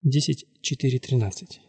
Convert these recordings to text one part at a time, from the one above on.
10:4-13.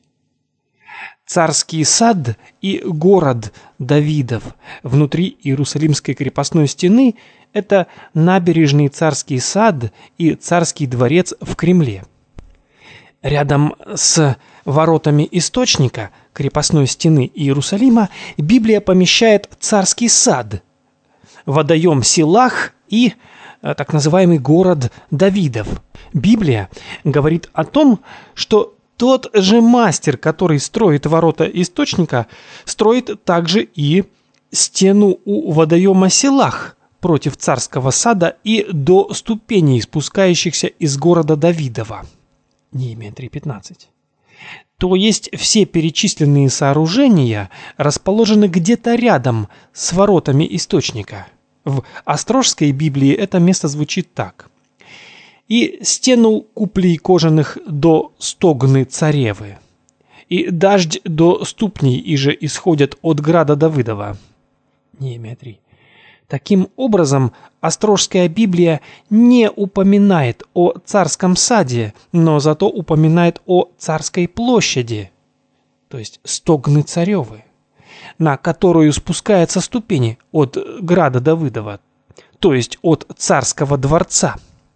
Царский сад и город Давидов внутри Иерусалимской крепостной стены – это набережный Царский сад и Царский дворец в Кремле. Рядом с воротами источника крепостной стены Иерусалима Библия помещает Царский сад, водоем Силах и так называемый город Давидов. Библия говорит о том, что тот же мастер, который строит ворота источника, строит также и стену у водоема Силах против Царского сада и до ступеней, спускающихся из города Давидова. Неемия 3:15. То есть все перечисленные сооружения расположены где-то рядом с воротами источника. В Острожской Библии это место звучит так. «И стену куплей кожаных до стогны царевы, и дождь до ступней иже исходят от града Давыдова». Неемия 3. Таким образом, Острожская Библия не упоминает о царском саде, но зато упоминает о царской площади, то есть стогны царевы, на которую спускаются ступени от града Давыдова, то есть от царского дворца.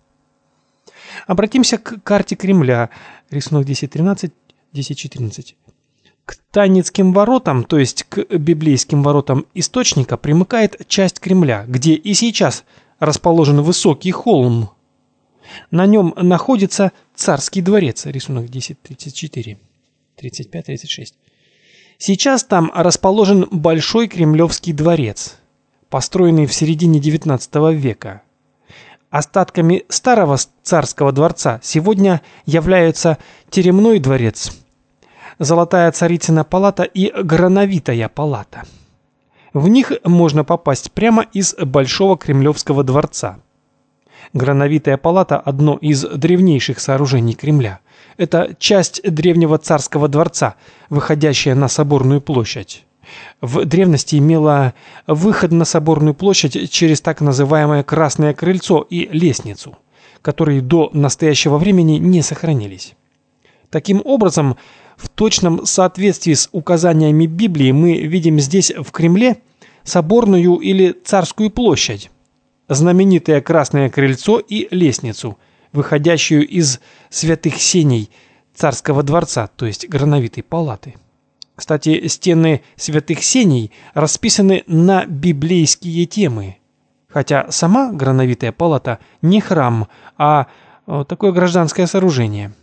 Обратимся к карте Кремля, рисунок 10:13, 10:14. К Танницким воротам, то есть к библейским воротам источника, примыкает часть Кремля, где и сейчас расположен высокий холм. На нем находится царский дворец, рисунок 10:34, 35-36. Сейчас там расположен Большой Кремлевский дворец, построенный в середине XIX века. Остатками старого царского дворца сегодня являются Теремной дворец, Золотая Царицына палата и Грановитая палата. В них можно попасть прямо из Большого Кремлевского дворца. Грановитая палата – одно из древнейших сооружений Кремля. Это часть древнего царского дворца, выходящая на Соборную площадь. В древности имела выход на Соборную площадь через так называемое Красное крыльцо и лестницу, которые до настоящего времени не сохранились. Таким образом, в точном соответствии с указаниями Библии мы видим здесь в Кремле Соборную или Царскую площадь, знаменитое Красное крыльцо и лестницу, выходящую из святых сеней Царского дворца, то есть Грановитой палаты. Кстати, стены святых сеней расписаны на библейские темы, хотя сама Грановитая палата не храм, а такое гражданское сооружение.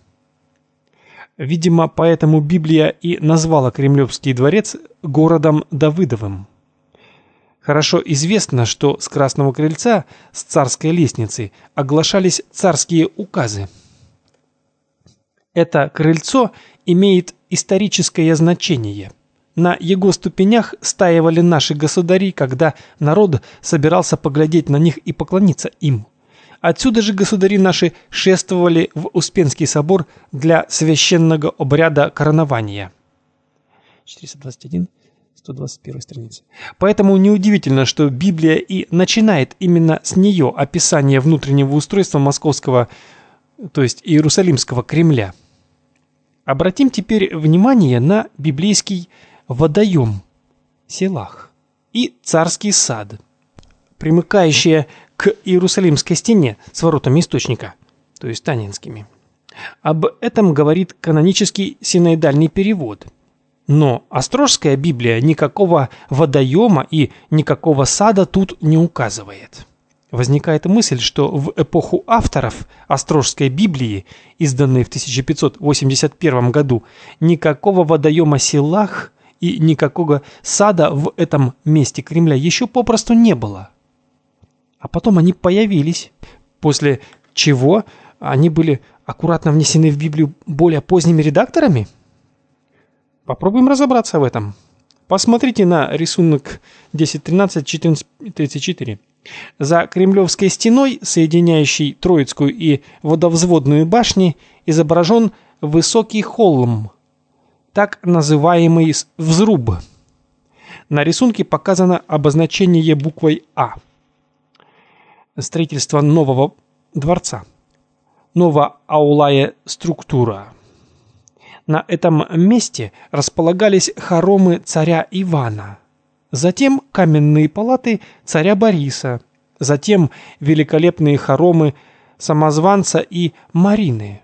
Видимо, поэтому Библия и назвала Кремлевский дворец городом Давыдовым. Хорошо известно, что с Красного крыльца, с царской лестницы, оглашались царские указы. Это крыльцо имеет историческое значение. На его ступенях стаивали наши государи, когда народ собирался поглядеть на них и поклониться им. Отсюда же государи наши шествовали в Успенский собор для священного обряда коронования. 421, 121 страница. Поэтому неудивительно, что Библия и начинает именно с нее описание внутреннего устройства московского, то есть Иерусалимского Кремля. Обратим теперь внимание на библейский водоем Силах и царский сад, примыкающие к Иерусалимской стене с воротами источника, то есть Танинскими. Об этом говорит канонический синоидальный перевод. Но Острожская Библия никакого водоема и никакого сада тут не указывает. Возникает мысль, что в эпоху авторов Острожской Библии, изданной в 1581 году, никакого водоема Силах и никакого сада в этом месте Кремля еще попросту не было. А потом они появились, после чего они были аккуратно внесены в Библию более поздними редакторами? Попробуем разобраться в этом. Посмотрите на рисунок 10.13, 14.34. За Кремлевской стеной, соединяющей Троицкую и Водовзводную башни, изображен высокий холм, так называемый взруб. На рисунке показано обозначение буквой А. Строительство нового дворца. Новоаулая структура. На этом месте располагались хоромы царя Ивана, затем каменные палаты царя Бориса, затем великолепные хоромы Самозванца и Марины.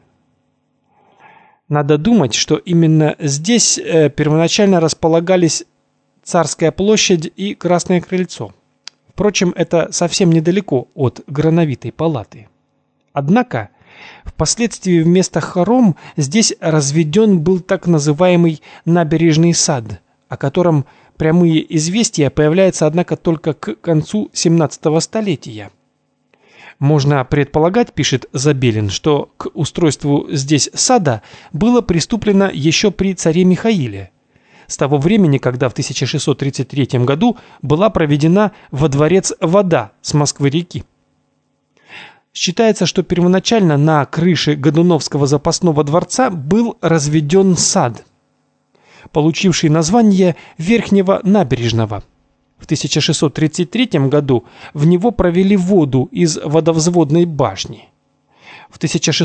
Надо думать, что именно здесь первоначально располагались Царская площадь и Красное крыльцо. Впрочем, это совсем недалеко от Грановитой палаты. Однако, впоследствии вместо хором здесь разведен был так называемый набережный сад, о котором прямые известия появляются, однако, только к концу 17 столетия. Можно предполагать, пишет Забелин, что к устройству здесь сада было приступлено еще при царе Михаиле, с того времени, когда в 1633 году была проведена во дворец вода с Москвы-реки. Считается, что первоначально на крыше Годуновского запасного дворца был разведен сад, получивший название Верхнего набережного. В 1633 году в него провели воду из водовзводной башни. В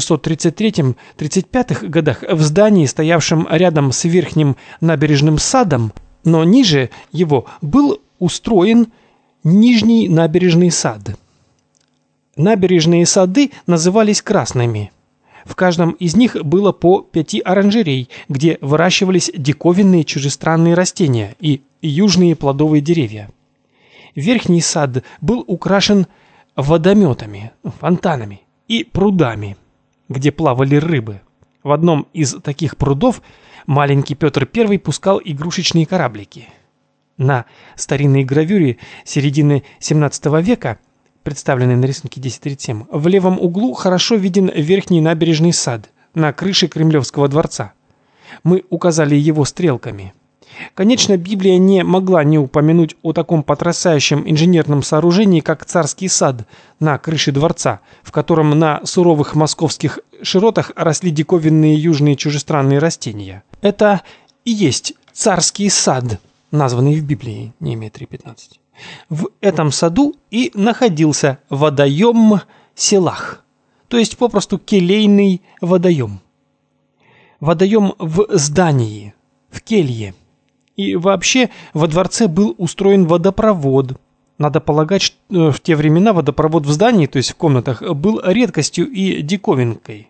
1633-35 годах в здании, стоявшем рядом с Верхним набережным садом, но ниже его, был устроен Нижний набережный сад. Набережные сады назывались красными. В каждом из них было по 5 оранжерей, где выращивались диковинные чужестранные растения и южные плодовые деревья. Верхний сад был украшен водометами, фонтанами и прудами, где плавали рыбы. В одном из таких прудов маленький Петр I пускал игрушечные кораблики. На старинной гравюре середины 17 века, представленной на рисунке 1037, в левом углу хорошо виден Верхний набережный сад на крыше Кремлевского дворца. Мы указали его стрелками. Конечно, Библия не могла не упомянуть о таком потрясающем инженерном сооружении, как Царский сад на крыше дворца, в котором на суровых московских широтах росли диковинные южные чужестранные растения. Это и есть Царский сад, названный в Библии, Неемия 3:15. В этом саду и находился водоем Селах, то есть попросту келейный водоем. Водоем в здании, в келье. И вообще во дворце был устроен водопровод. Надо полагать, что в те времена водопровод в здании, то есть в комнатах, был редкостью и диковинкой.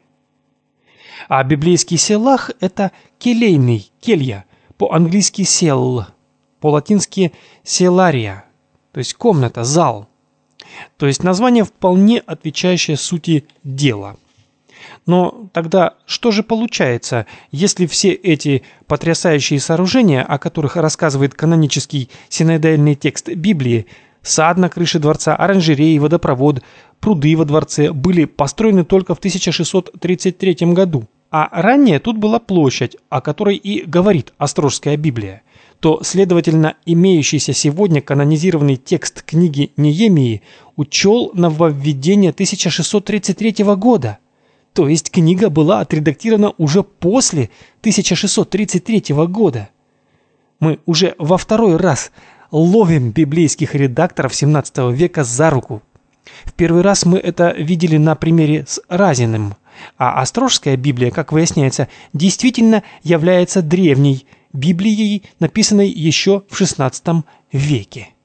А библейский селах – это келейный, келья, по-английски сел, по-латински селария, то есть комната, зал. То есть название вполне отвечающее сути дела. Но тогда что же получается, если все эти потрясающие сооружения, о которых рассказывает канонический синодальный текст Библии, сад на крыше дворца, оранжереи, водопровод, пруды во дворце, были построены только в 1633 году, а ранее тут была площадь, о которой и говорит Острожская Библия, то, следовательно, имеющийся сегодня канонизированный текст книги Неемии учел нововведение 1633 года. То есть книга была отредактирована уже после 1633 года. Мы уже во второй раз ловим библейских редакторов 17 века за руку. В первый раз мы это видели на примере с Разиным, а Острожская Библия, как выясняется, действительно является древней Библией, написанной еще в XVI веке.